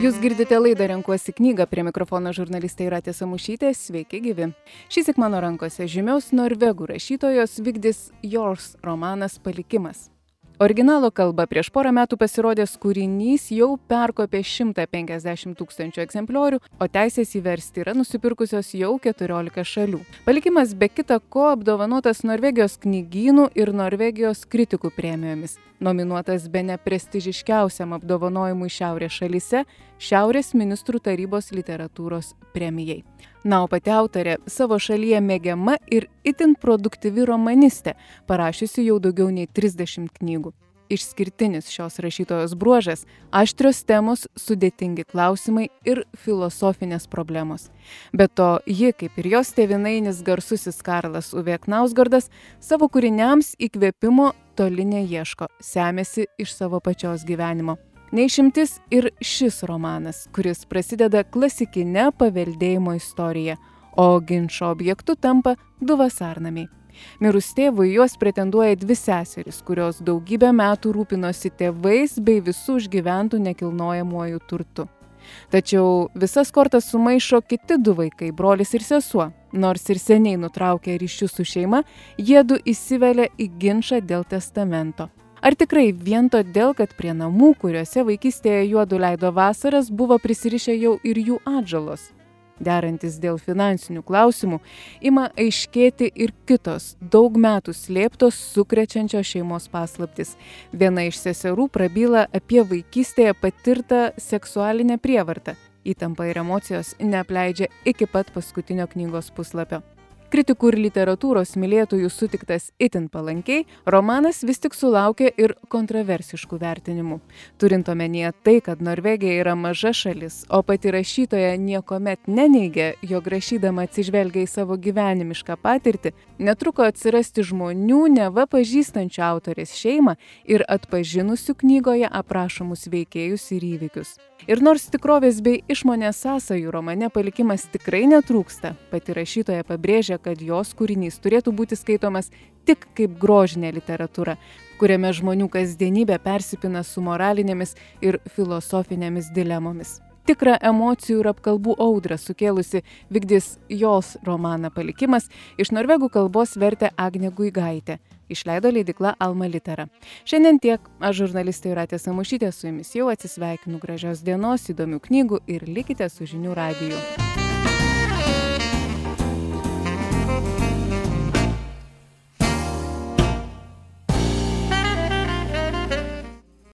Jūs girdite laidą Renkuosi knygą, prie mikrofono žurnalistė Jūratė Samušytė, sveiki gyvi. Šįsyk mano rankose žymios norvegų rašytojos Vigdis Hjorts romanas Palikimas. Originalo kalba prieš porą metų pasirodęs kūrinys jau perkopė 150 000 egzempliorių, o teisės įversti yra nusipirkusios jau 14 šalių. Palikimas be kita ko apdovanotas Norvegijos knygynų ir Norvegijos kritikų premijomis. Nominuotas bene prestižiškiausiam apdovanojimui Šiaurės šalyse Šiaurės ministrų tarybos literatūros premijai. Na, o pati autorė savo šalyje mėgiama ir itin produktyvi romanistė, parašiusi jau daugiau nei 30 knygų. Išskirtinis šios rašytojos bruožas – aštrios temos, sudėtingi klausimai ir filosofinės problemos. Be to, ji, kaip ir jos tėvynainis garsusis Karlas Uwe Knausgårdas, savo kūriniams įkvėpimo toli neieško, semiasi iš savo pačios gyvenimo. Neišimtis ir šis romanas, kuris prasideda klasikinė paveldėjimo istorija, o ginčo objektu tampa du vasarnamiai. Mirus tėvui juos pretenduoja dvi seserys, kurios daugybę metų rūpinosi tėvais bei visų užgyventų nekilnojamuoju turtu. Tačiau visas kortas sumaišo kiti du vaikai, brolis ir sesuo. Nors ir seniai nutraukę ryšius su šeima, jiedu įsivelia į ginčą dėl testamento. Ar tikrai vien todėl, kad prie namų, kuriuose vaikystėje juodu leido vasaras, buvo prisirišę jau ir jų atžalos? Derantis dėl finansinių klausimų, ima aiškėti ir kitos, daug metų slėptos sukrečiančios šeimos paslaptys. Viena iš seserų prabyla apie vaikystėje patirtą seksualinę prievartą. Įtampa ir emocijos neapleidžia iki pat paskutinio knygos puslapio. Kritikų ir literatūros mylėtojų sutiktas itin palankiai, romanas vis tik sulaukė ir kontroversiškų vertinimų. Turint omenyje tai, kad Norvegija yra maža šalis, o pati rašytoja niekuomet neneigia, jog rašydama atsižvelgia į savo gyvenimišką patirtį, netruko atsirasti žmonių, neva pažįstančių autorės šeimą ir atpažinusių knygoje aprašomus veikėjus ir įvykius. Ir nors tikrovės bei išmonės sąsajų romane Palikimas tikrai netrūksta, pati rašytoja pabrėžia, kad jos kūrinys turėtų būti skaitomas tik kaip grožinė literatūra, kuriame žmonių kasdienybė persipina su moralinėmis ir filosofinėmis dilemomis. Tikrą emocijų ir apkalbų audrą sukėlusi Vigdis Hjorts romaną Palikimas iš norvegų kalbos vertė Agnė Guigaitė. Išleido leidykla Alma Litera. Šiandien tiek. Aš žurnalistė Jūratė Samušytė su jumis jau atsisveikinu. Gražios dienos, įdomių knygų ir likite su Žinių radiju.